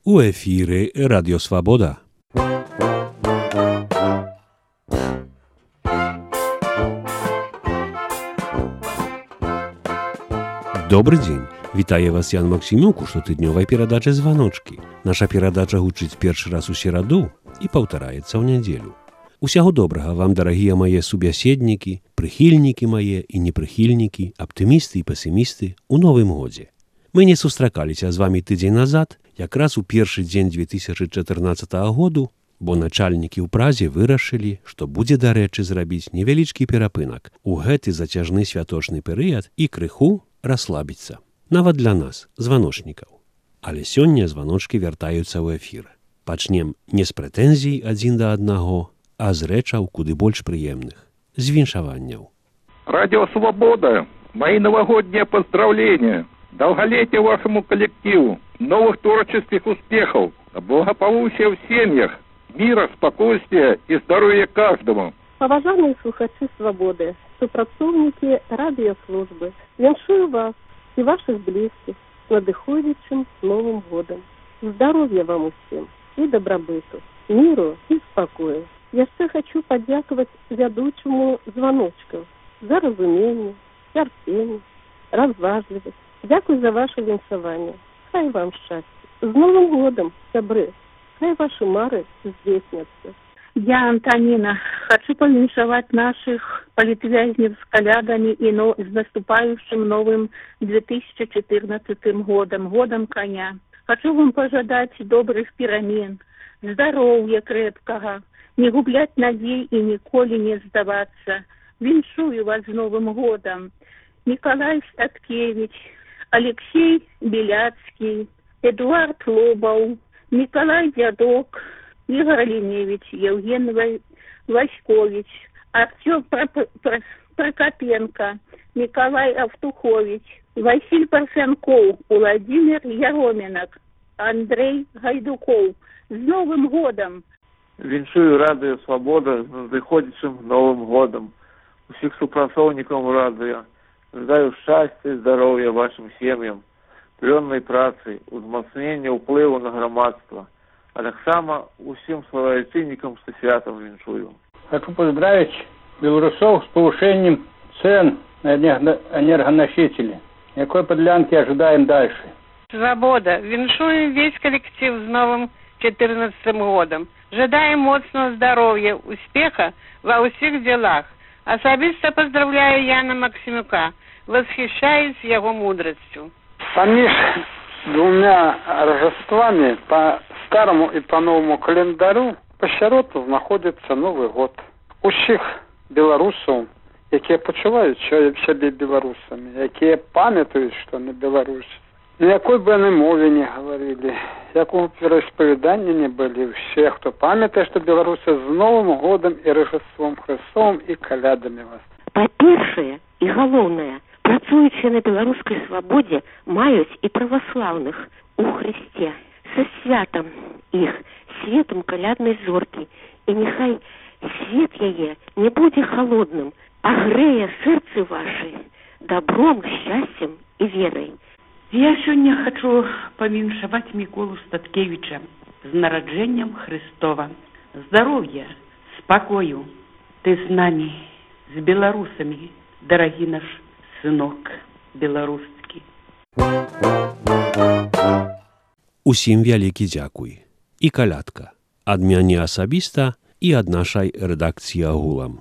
У эфіры Радіёсвабода. Добры дзень! Вітае вас Ян Максімюк у штотыднёвай перадачы «Званочкі». Наша перадача гучыць першы раз у сераду і паўтараецца ў нядзелю. Усяго добрага вам, дарагія мае субяседнікі, прыхільнікі мае і непрыхільнікі, аптымісты і песімісты у новым годзе. Мы не сустракаліся з вамі тыдзень назад, якраз у першы дзень 2014 году, бо начальнікі ў Празе вырашылі, што будзе, дарэчы, зрабіць невялічкі перапынак у гэты зацяжны святочны перыяд і крыху расслабіцца. Нават для нас, званочнікаў. Але сёння званочкі вяртаюцца ў эфір. Пачнем не з прэтэнзій адзін да аднаго, а з рэчаў куды больш прыемных, з віншаванняў. Радио «Свобода», мои новогодние поздравления. Долголетия вашему коллективу, новых творческих успехов, благополучия в семьях, мира, спокойствия и здоровья каждому. Поважанные слухачи «Свободы», супрацоўнікі радиослужбы, віншую вас и ваших близких с надыходзячым Новым годом. Здоровья вам усім и добробыту, миру и спокою. Яшчэ хочу подякаваць вядучаму званочкам за разуменне, цярпенне, разважлівасць. Дякую за ваше віншаванне. Хай вам шчасця. З Новым годом, сябры. Хай ваши мары здзейсняцца. Я, Антонина, хочу повіншаваць наших политвязнев с колядами и с наступающим новым 2014 годом, годом коня. Хочу вам пожадать добрых перамен, здоровья крепкого, не гублять надей и николи не сдаваться. Віншую вас с Новым годом. Николай Статкевич, Алексей Беляцкий, Эдуард Лобов, Николай Дядок, Игорь Леневич, Евген Васькович, Артем Прокопенко, Николай Автухович, Василий Парфянков, Владимир Яроминок, Андрей Гайдуков. С Новым годом! Віншую Радио «Свобода» з надыходзячым Новым годом. Усіх супрацоўнікаў радыё. Жадаю шчасця і здароўя вашим сем'ям, плённай працы, узмацнення ўплыву на грамадства. А таксама усім славяціннікам са святам віншую. Хочу поздравить белорусов с повышением цен на энергоносители. Какой подлянки ожидаем дальше? Свобода. Віншуем весь коллектив с новым 2014 годом. Жадаем моцного здоровья, успеха во всех делах. Особисто поздравляю Яна Максимюка, восхищаюсь его мудростью. Поміж двумя Рождествами по старому и по новому календарю посередку знаходится Новый год. Усіх белорусов, які почувають себе белорусами, які пам'ятають, що не Беларусь. На якой бы они мове не говорили, якому вероисповедании не были, все, кто памятает, что белорусы с Новым годом и Рождеством Христовым и колядами вас. Па-першае і галоўнае, працуючы на беларускай свабодзе, маюць і праваслаўных у Христе. Са святам іх, светом каляднай зоркі, і няхай свет яе не будзе халодным, а грэе сэрцы вашы добром, счастьем и верой. Я сёння хочу павіншаваць Міколу Статкевіча з нараджэннем Христова. Здоровья, спокою, ты с нами, с белорусами, дорогий наш сынок белорусский. Усім вялікі дзякуй. І калядка. Ад мяне асабіста і ад нашай рэдакцыі агулам.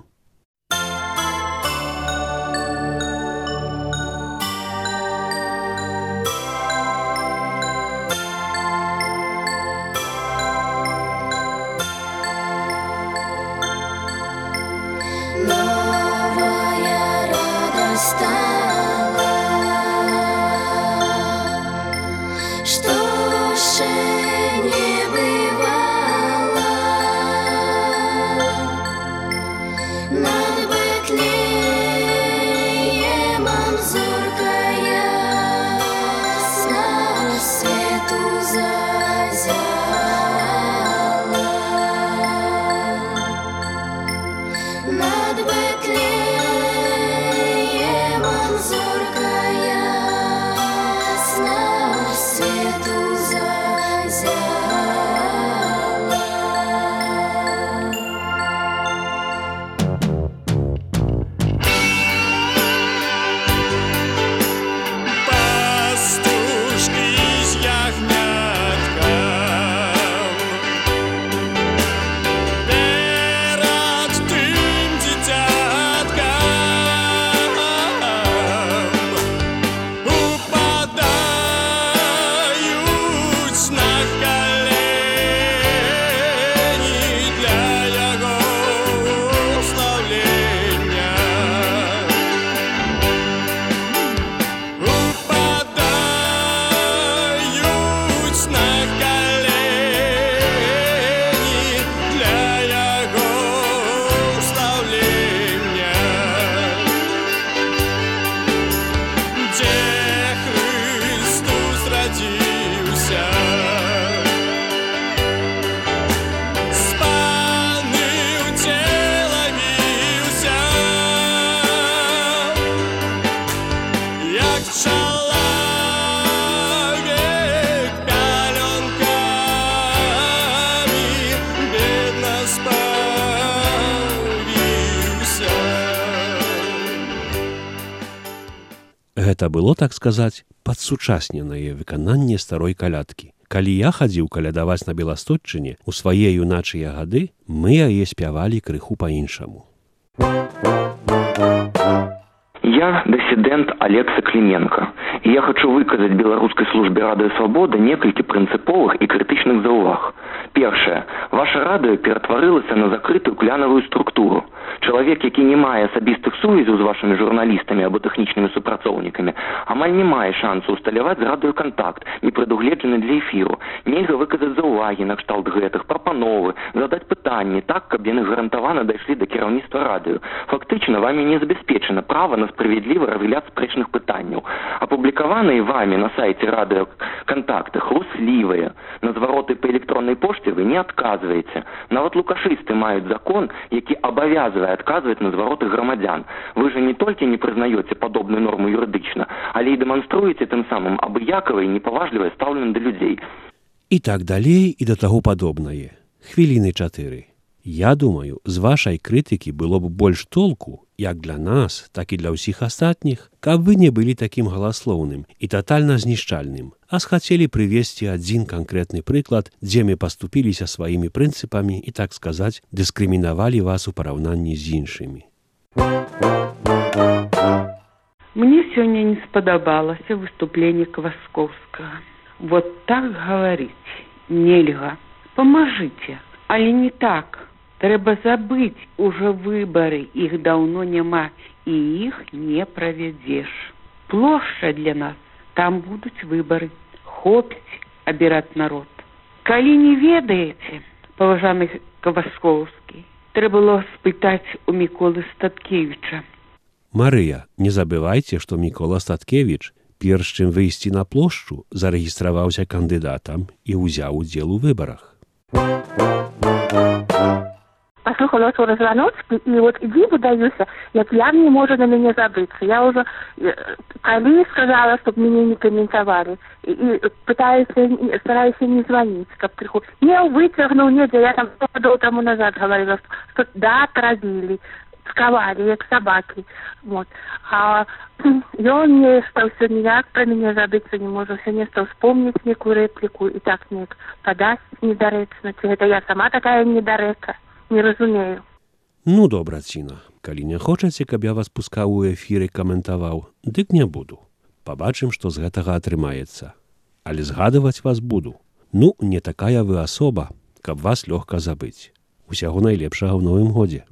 Гэта было, так сказаць, падсучасненае выкананне старой калядкі. Калі я хадзіў калядаваць на Беластотчыне, у свае юначыя гады мы яе спявалі крыху па-іншаму. Я дысідэнт Алекса Кліменка, і я хачу выказаць беларускай службе Радыё Свабода некалькі прынцыповых і крытычных заўваг. Першае. Ваша радыё ператварылася на закрытую клянавую структуру. Чалавек, які не мае асабістых сувязяў з вашымі журналістамі або тэхнічнымі супрацоўнікамі, амаль не мае шансу ўсталяваць з радыёкантакт, не прадугледжаны для эфіру. Нельга выказаць заўвагі на кшталт гэтых, прапановы, задаць пытанні так, каб яны гарантавана дайшлі да кіраўніцтва радыё. Фактычна, вамі не забяспечана права на справядлівы разгляд спрэчных пытанняў. Апублікаваныя вамі на сайце радыёкантакты хлуслівыя. На звароты па электроннай пошце вы не адказваеце. Нават лукашысты маюць закон, які абавязвае адказваць на звароты грамадзян. Вы же не толькі не прызнаёце падобную норму юрыдычна, але і дэманструеце тым самым абыякавае і непаважлівае стаўленне да людзей. І так далей і да таго падобнае. Хвіліны 4. Я думаю, з вашай крытыкі было б больш толку, як для нас, так і для ўсіх астатніх, каб вы не былі такім галаслоўным і татальна знішчальным, а схацелі прывесці адзін канкрэтны прыклад, дзе мы паступіліся сваімі прынцыпамі і, так сказаць, дыскрымінавалі вас у параўнанні з іншымі. Мне сёння не спадабалася выступленне Кваскоўскага. Вот так гаварыць нельга. Памажыце, але не так. Трэба забыць ужо выбары, іх даўно няма, і іх не правядзеш. Плошча для нас, там будуць выбары. Хопіць абіраць народ. Калі не ведаеце, паважаны Кваскоўскі, трэба было спытаць у Міколы Статкевіча. Марыя, не забывайце, што Мікола Статкевіч, перш чым выйсці на плошчу, зарэгістраваўся кандыдатам і ўзяў удзел у выбарах. Послухала Артура Званоцкі, і от диву даюся, як я не можу на мяне забыцца. Я уже калі сказала, чтоб мяне не каментавалі, і стараюся не звоніць, каб крыху. Не выцягнуў, недзе, я там 100 гадоў таму назад гаварыла, што да, трабілі, сковали, як собаки. Вот. А ён не стаў сёння ніяк пра мяне забыцца не можа, все не стаў вспомніць некую рэпліку і так неяк падасць недарэчна. Ці гэта я сама такая недарэка? Не разумею. Ну, добра, Ціна. Калі не хочаце, каб я вас пускаў у эфір і каментаваў, дык не буду. Пабачым, што з гэтага атрымаецца. Але згадываць вас буду. Ну, не такая вы асоба, каб вас лёгка забыць. Усяго найлепшага ў новым годзе.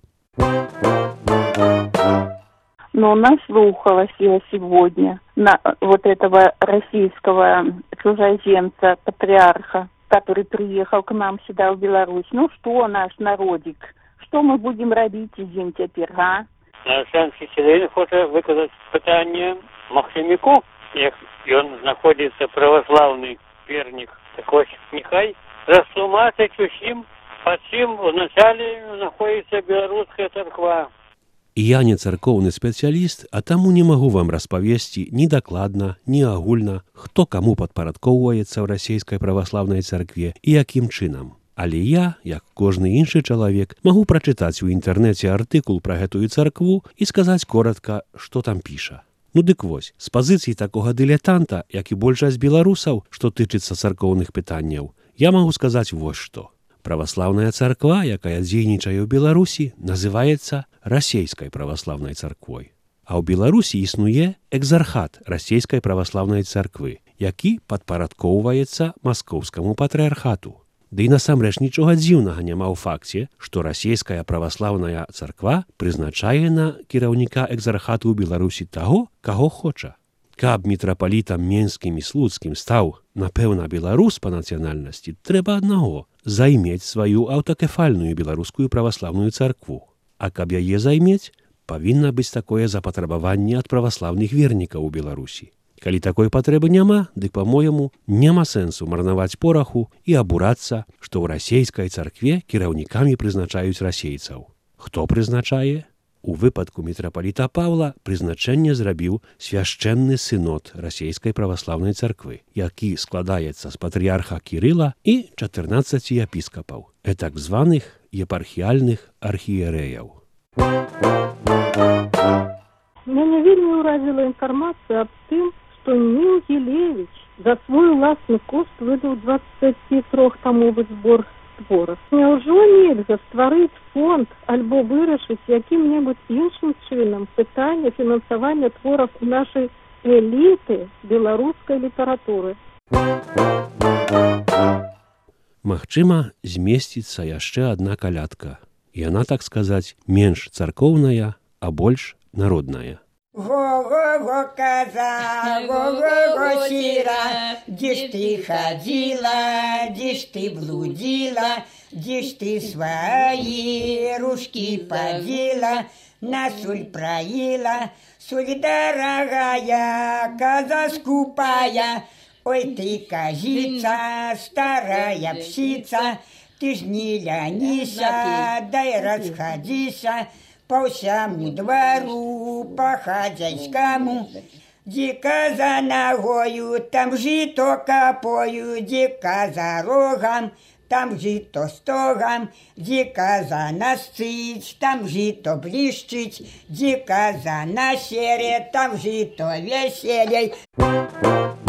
Но наслухалась я сегодня на вот этого российского чужеземца, патриарха, который приехал к нам сюда в Беларусь. Ну что, наш народик, что мы будем робить з ім цяпер, а? Александр Сергеевич хоча выказаць пытанне Максиміку, як ён знаходзіцца праваслаўны вернік. Так вось, нехай растлумачыць усім, пад чым вначале знаходзіцца беларуская царква. Я не царкоўны спецыяліст, а таму не магу вам распавесці ні дакладна, ні агульна, хто каму падпарадкоўваецца ў расійскай праваслаўнай царкве і якім чынам. Але я, як кожны іншы чалавек, магу прачытаць у інтэрнэце артыкул пра гэтую царкву і сказаць коратка, што там піша. Ну дык вось, з пазіцыі такога дылетанта, як і большасць беларусаў, што тычыцца царкоўных пытанняў, я магу сказаць вось што. Праваслаўная царква, якая дзейнічае ў Беларусі, называецца расійскай праваслаўнай царквой. А ў Беларусі існуе экзархат расійскай праваслаўнай царквы, які падпарадкоўваецца маскоўскаму патрыархату. Ды і насамрэч нічога дзіўнага няма ў факце, што расійская праваслаўная царква прызначае на кіраўніка экзархату ў Беларусі таго, каго хоча. Каб мітрапалітам менскім і слуцкім стаў, напэўна, беларус па нацыянальнасці, трэба аднаго – займець сваю аўтакефальную беларускую праваслаўную царкву. А каб яе займець, павінна быць такое запатрабаванне ад праваслаўных вернікаў у Беларусі. Калі такой патрэбы няма, дык, па-мойму, няма сэнсу марнаваць пораху і абурацца, што ў расійскай царкве кіраўнікамі прызначаюць расейцаў. Хто прызначае? У выпадку мітрапаліта Паўла прызначэнне зрабіў свяшчэнны сынод расійскай праваслаўнай царквы, які складаецца з патрыярха Кірыла і 14 епіскапаў, так званых епархіяльных архіерэяў. Мяне вельмі ўразіла інфармацыя аб тым, што Ніл Гілевіч за свой уласны кошт выдаў 23-тамовы збор твораў. Няўжо нельга стварыць фонд альбо вырашыць якім-небудзь іншым чынам пытанне фінансавання твораў нашай эліты беларускай літаратуры? Магчыма, змесціцца яшчэ адна калядка. Яна, так сказаць, менш царкоўная, а больш народная. Го-го-го, коза, го-го-го, сира, где ж ты ходила, где ж ты блудила, где ж ты свои ружки подела, на соль проила, соль дорогая, коза скупая. Ой, ты, козица, старая псица, ты ж не ленися, дай расходися по всему двору, по хозяйскому. Дико за ногою, там жито копою, дико за рогом, там жито стогом, дико за насцить, там жито блищить, дико за насере, там жито веселей.